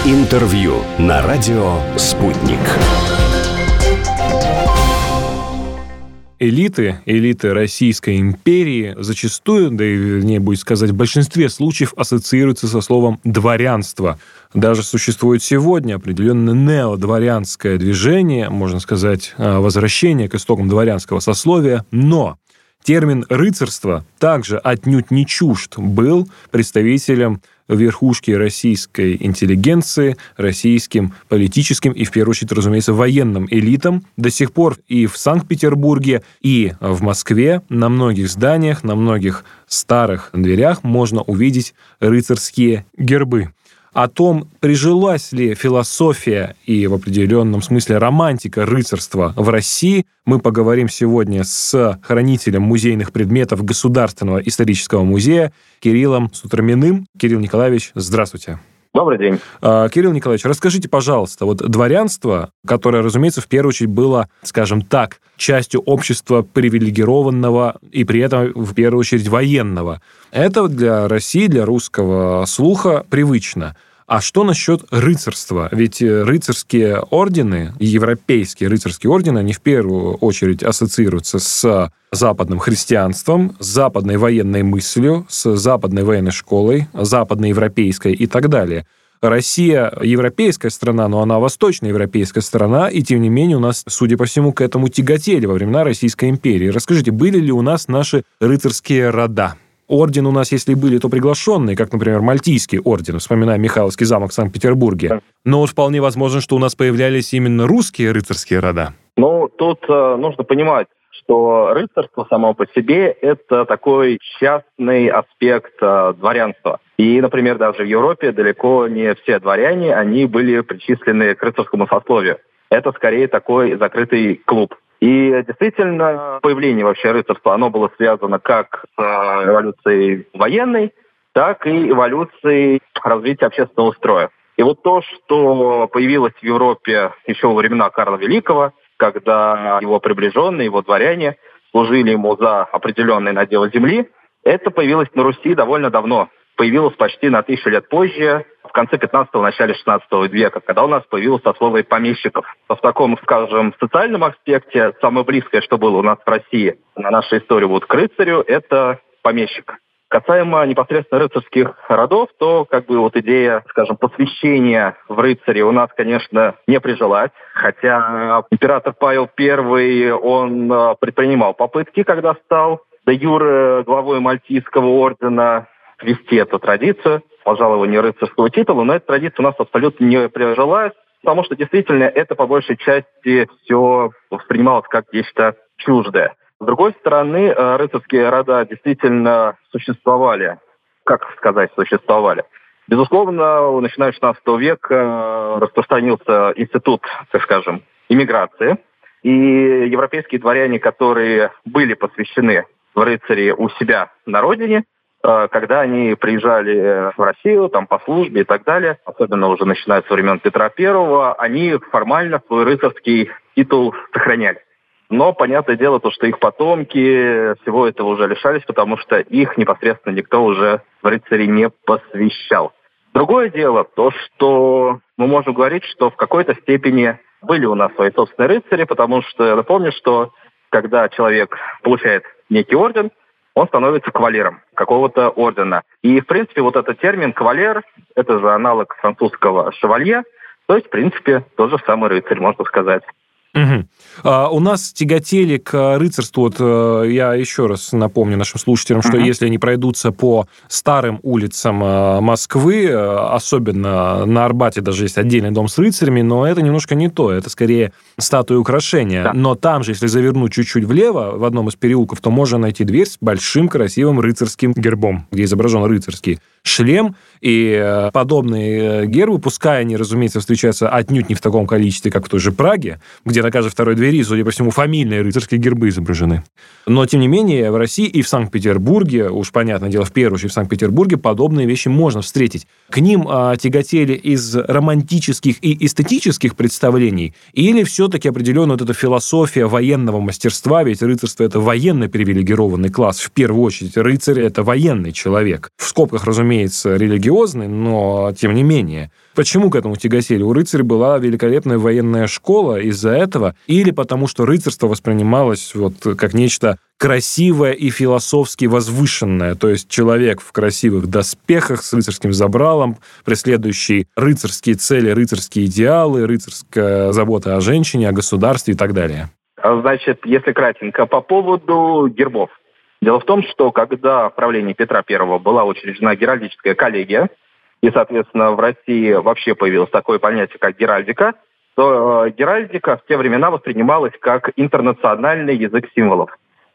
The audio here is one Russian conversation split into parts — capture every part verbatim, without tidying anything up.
Интервью на радио «Спутник». Элиты, элиты Российской империи зачастую, да и вернее будет сказать, в большинстве случаев ассоциируются со словом «дворянство». Даже существует сегодня определенное неодворянское движение, можно сказать, возвращение к истокам дворянского сословия, но термин «рыцарство» также отнюдь не чужд был представителем верхушки российской интеллигенции, российским политическим и, в первую очередь, разумеется, военным элитам. До сих пор и в Санкт-Петербурге, и в Москве на многих зданиях, на многих старых дверях можно увидеть рыцарские гербы. О том, прижилась ли философия и в определенном смысле романтика рыцарства в России, мы поговорим сегодня с хранителем музейных предметов Государственного исторического музея Кириллом Сутраминым. Кирилл Николаевич, здравствуйте. Добрый день. Кирилл Николаевич, расскажите, пожалуйста, вот дворянство, которое, разумеется, в первую очередь было, скажем так, частью общества привилегированного и при этом, в первую очередь, военного, это для России, для русского слуха привычно. А что насчет рыцарства? Ведь рыцарские ордены, европейские рыцарские ордены, они в первую очередь ассоциируются с западным христианством, с западной военной мыслью, с западной военной школой, западноевропейской и так далее. Россия европейская страна, но она восточноевропейская страна, и тем не менее у нас, судя по всему, к этому тяготели во времена Российской империи. Расскажите, были ли у нас наши рыцарские рода? Орден у нас, если были, то приглашенные, как, например, Мальтийский орден, вспоминаем Михайловский замок в Санкт-Петербурге. Но вот вполне возможно, что у нас появлялись именно русские рыцарские рода. Ну, тут э, нужно понимать, что рыцарство само по себе – это такой частный аспект э, дворянства. И, например, даже в Европе далеко не все дворяне, они были причислены к рыцарскому сословию. Это скорее такой закрытый клуб. И действительно, появление вообще рыцарства, оно было связано как с эволюцией военной, так и эволюцией развития общественного строя. И вот то, что появилось в Европе еще во времена Карла Великого, когда его приближенные, его дворяне служили ему за определенный надел земли, это появилось на Руси довольно давно. Появилось почти на тысячу лет позже, в конце пятнадцатого, начале шестнадцатого века, когда у нас появилось сословие помещиков. В таком, скажем, социальном аспекте самое близкое, что было у нас в России на нашей истории вот к рыцарю, это помещик. Касаемо непосредственно рыцарских родов, то как бы вот идея, скажем, посвящения в рыцари у нас, конечно, не прижилась. Хотя император Павел Первый, он предпринимал попытки, когда стал де юре главой Мальтийского ордена, вести эту традицию, пожалования рыцарского титула, но эта традиция у нас абсолютно не прижилась, потому что действительно это по большей части все воспринималось как нечто чуждое. С другой стороны, рыцарские рода действительно существовали. Как сказать, существовали? Безусловно, начиная с шестнадцатого века распространился институт, так скажем, иммиграции, и европейские дворяне, которые были посвящены в рыцари у себя на родине, когда они приезжали в Россию, там, по службе и так далее, особенно уже начиная со времен Петра Первого, они формально свой рыцарский титул сохраняли. Но, понятное дело, то, что их потомки всего этого уже лишались, потому что их непосредственно никто уже в рыцари не посвящал. Другое дело, то, что мы можем говорить, что в какой-то степени были у нас свои собственные рыцари, потому что я напомню, что когда человек получает некий орден, он становится кавалером какого-то ордена. И, в принципе, вот этот термин «кавалер» — это же аналог французского «шевалье», то есть, в принципе, тот же самый рыцарь, можно сказать. Угу. А, у нас тяготели к рыцарству, вот я еще раз напомню нашим слушателям, что uh-huh. если они пройдутся по старым улицам Москвы, особенно на Арбате даже есть отдельный дом с рыцарями, но это немножко не то, это скорее статуи украшения. Да. Но там же, если завернуть чуть-чуть влево, в одном из переулков, то можно найти дверь с большим красивым рыцарским гербом, где изображен рыцарский шлем, и подобные гербы, пускай они, разумеется, встречаются отнюдь не в таком количестве, как в той же Праге, где на каждой второй двери, судя по всему, фамильные рыцарские гербы изображены. Но, тем не менее, в России и в Санкт-Петербурге, уж понятное дело, в первую очередь в Санкт-Петербурге, подобные вещи можно встретить. К ним а, тяготели из романтических и эстетических представлений, или все-таки определенно вот эта философия военного мастерства, ведь рыцарство — это военно привилегированный класс, в первую очередь рыцарь — это военный человек. В скобках, разумеется, религиозный, но тем не менее. Почему к этому тяготели? У рыцарей была великолепная военная школа из-за этого, или потому что рыцарство воспринималось вот как нечто красивое и философски возвышенное, то есть человек в красивых доспехах с рыцарским забралом, преследующий рыцарские цели, рыцарские идеалы, рыцарская забота о женщине, о государстве и так далее. Значит, если кратенько, по поводу гербов. Дело в том, что когда в правлении Петра Первого была учреждена геральдическая коллегия, и, соответственно, в России вообще появилось такое понятие, как геральдика, то э, геральдика в те времена воспринималась как интернациональный язык символов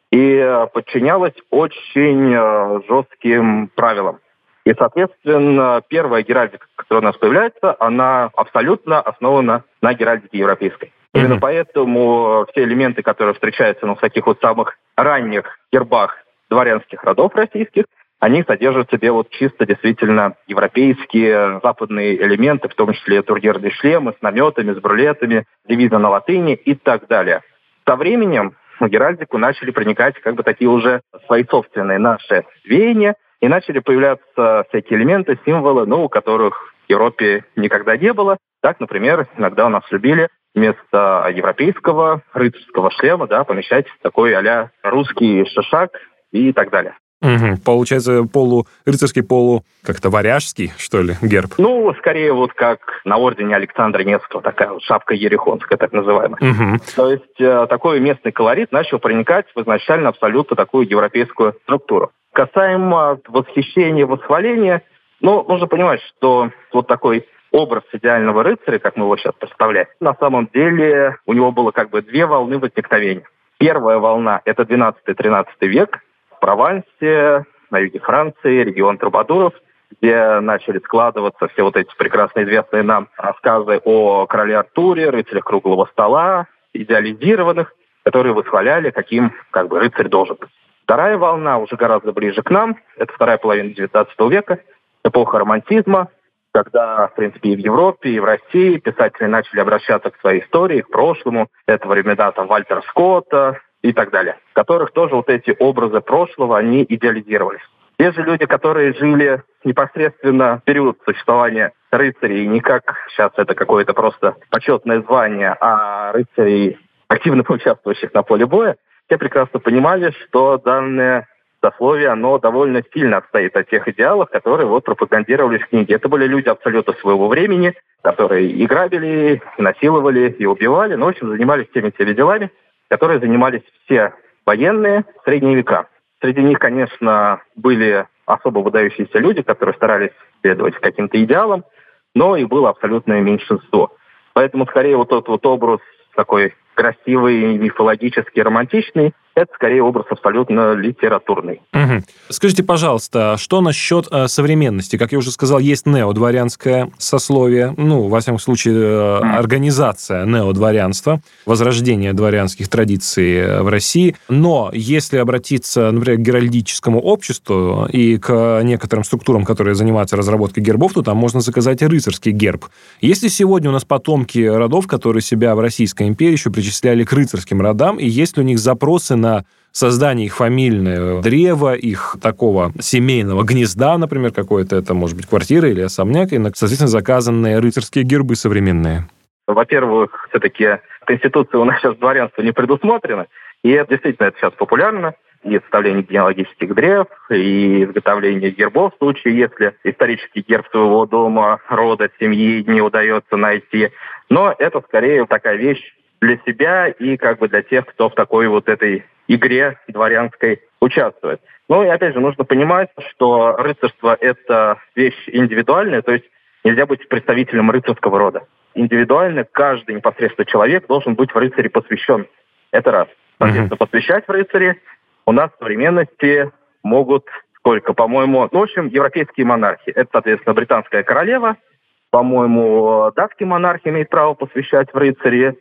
и подчинялась очень э, жестким правилам. И, соответственно, первая геральдика, которая у нас появляется, она абсолютно основана на геральдике европейской. Mm-hmm. Именно поэтому все элементы, которые встречаются ну, в таких вот самых ранних гербах дворянских родов российских, они содержат в себе вот чисто действительно европейские западные элементы, в том числе турнирные шлемы с наметами, с брулетами, девизы на латыни и так далее. Со временем в геральдику начали проникать как бы такие уже свои собственные наши веяния, и начали появляться всякие элементы, символы, ну, у которых в Европе никогда не было. Так, например, иногда у нас любили вместо европейского рыцарского шлема, да, помещать такой а-ля русский шишак и так далее. Угу. Получается, полурыцарский, полу как-то варяжский, что ли, герб? Ну, скорее вот как на ордене Александра Невского, такая вот шапка ерехонская, так называемая. Угу. То есть э, такой местный колорит начал проникать в изначально абсолютно такую европейскую структуру. Касаемо восхищения, восхваления, ну, нужно понимать, что вот такой образ идеального рыцаря, как мы его сейчас представляем, на самом деле у него было как бы две волны возникновения. Первая волна – это двенадцатый-тринадцатый век, в Провансе, на юге Франции, регион Трубадуров, где начали складываться все вот эти прекрасно известные нам рассказы о короле Артуре, рыцарях круглого стола, идеализированных, которые восхваляли, каким как бы рыцарь должен быть. Вторая волна уже гораздо ближе к нам, это вторая половина девятнадцатого века, эпоха романтизма, когда, в принципе, и в Европе, и в России писатели начали обращаться к своей истории, к прошлому. Это времена там Вальтера Скотта и так далее, в которых тоже вот эти образы прошлого, они идеализировались. Те же люди, которые жили непосредственно в период существования рыцарей, не как сейчас это какое-то просто почетное звание, а рыцарей, активно участвующих на поле боя, те прекрасно понимали, что данное сословие, оно довольно сильно отстоит от тех идеалов, которые вот пропагандировались в книге. Это были люди абсолютно своего времени, которые и грабили, и насиловали, и убивали, но, в общем, занимались теми теми делами, которые занимались все военные в средние века. Среди них, конечно, были особо выдающиеся люди, которые старались следовать каким-то идеалам, но их было абсолютное меньшинство. Поэтому, скорее, вот тот вот образ такой красивый, мифологический, романтичный, это скорее образ абсолютно литературный. Угу. Скажите, пожалуйста, что насчет э, современности? Как я уже сказал, есть неодворянское сословие, ну, во всяком случае, э, организация неодворянства, возрождение дворянских традиций в России. Но если обратиться, например, к геральдическому обществу и к некоторым структурам, которые занимаются разработкой гербов, то там можно заказать рыцарский герб. Есть ли сегодня у нас потомки родов, которые себя в Российской империи еще причисляли к рыцарским родам, и есть ли у них запросы на создание их фамильного древа, их такого семейного гнезда, например, какое-то это, может быть, квартира или особняк, и, соответственно, заказанные рыцарские гербы современные? Во-первых, все-таки Конституция у нас сейчас дворянство не предусмотрено, и это действительно это сейчас популярно, и составление генеалогических древ, и изготовление гербов в случае, если исторический герб своего дома, рода, семьи не удается найти. Но это скорее такая вещь для себя и как бы для тех, кто в такой вот этой игре дворянской участвует. Ну и опять же нужно понимать, что рыцарство – это вещь индивидуальная, то есть нельзя быть представителем рыцарского рода. Индивидуально каждый непосредственно человек должен быть в рыцаре посвящен. Это раз. Соответственно, mm-hmm. посвящать в рыцаре у нас в современности могут сколько, по-моему, ну, в общем, европейские монархи. Это, соответственно, британская королева, по-моему, датский монарх имеет право посвящать в рыцаре,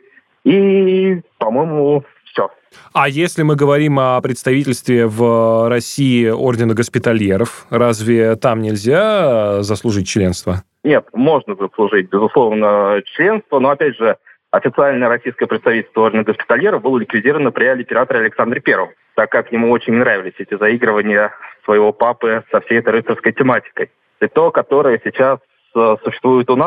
и, по-моему, все. А если мы говорим о представительстве в России ордена госпитальеров, разве там нельзя заслужить членство? Нет, можно заслужить, безусловно, членство, но, опять же, официальное российское представительство ордена госпитальеров было ликвидировано при императоре Александре Первом, так как ему очень нравились эти заигрывания своего папы со всей этой рыцарской тематикой. И то, которое сейчас существует у нас,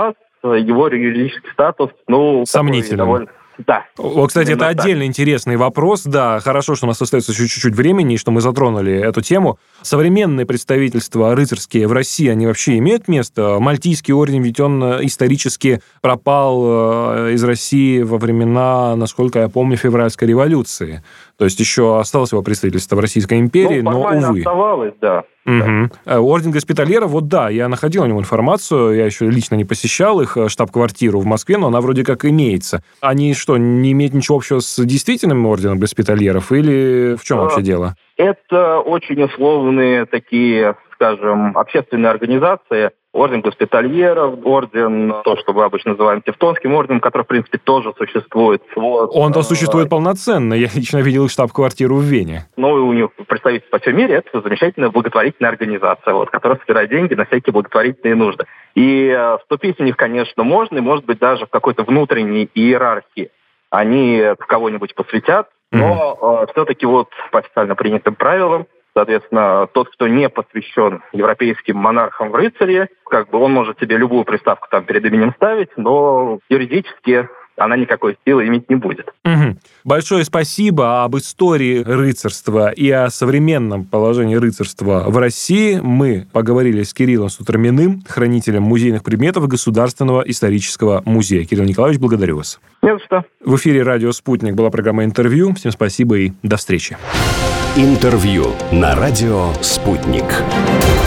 его юридический статус, ну... Сомнительный. Довольно... Да. О, кстати, это так. Отдельно интересный вопрос. Да, хорошо, что у нас остается еще чуть-чуть времени, и что мы затронули эту тему. Современные представительства рыцарские в России, они вообще имеют место? Мальтийский орден, ведь он исторически пропал из России во времена, насколько я помню, февральской революции. То есть еще осталось его представительство в Российской империи, ну, но, увы. оставалось, да. Угу. Да. Орден Госпитальера, вот да, я находил о нем информацию, я еще лично не посещал их штаб-квартиру в Москве, но она вроде как имеется. Они что, не имеют ничего общего с действительным орденом Госпитальеров, или в чем вообще дело? Это очень условные такие, скажем, общественные организации. Орден Госпитальеров, орден, то, что мы обычно называем Тевтонским орденом, который, в принципе, тоже существует. Вот. Он-то существует полноценно. Я лично видел штаб-квартиру в Вене. Ну, и у них представительство по всему мире. Это замечательная благотворительная организация, вот, которая собирает деньги на всякие благотворительные нужды. И э, вступить в них, конечно, можно, и, может быть, даже в какой-то внутренней иерархии. Они кого-нибудь посвятят, но mm-hmm. э, все-таки вот по официально принятым правилам, соответственно, тот, кто не посвящен европейским монархам в рыцари, как бы он может себе любую приставку там перед именем ставить, но юридически она никакой силы иметь не будет. Угу. Большое спасибо. Об истории рыцарства и о современном положении рыцарства в России мы поговорили с Кириллом Сутраминым, хранителем музейных предметов Государственного исторического музея. Кирилл Николаевич, благодарю вас. Не за что. В эфире радио «Спутник» была программа «Интервью». Всем спасибо и до встречи. Интервью на радио «Спутник».